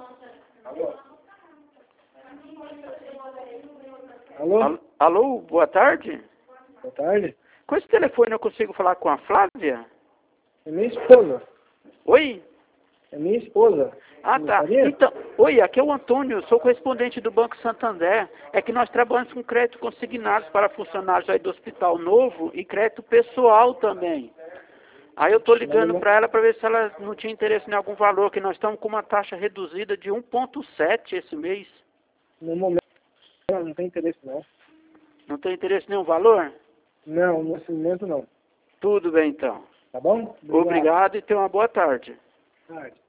Alô? Alô? Alô, boa tarde. Boa tarde. Com esse telefone eu consigo falar com a Flávia? É minha esposa. Oi? É minha esposa. Ah, tá. Gostaria? Então, oi, aqui é o Antônio, eu sou correspondente do Banco Santander. É que nós trabalhamos com crédito consignados para funcionários aí do Hospital Novo e crédito pessoal também. Aí eu tô ligando para ela para ver se ela não tinha interesse em algum valor, que nós estamos com uma taxa reduzida de 1,7 esse mês. No momento, não tem interesse, não. Não tem interesse em nenhum valor? Não, nesse momento, não. Tudo bem, então. Tá bom? Obrigado e tenha uma boa tarde. Tarde.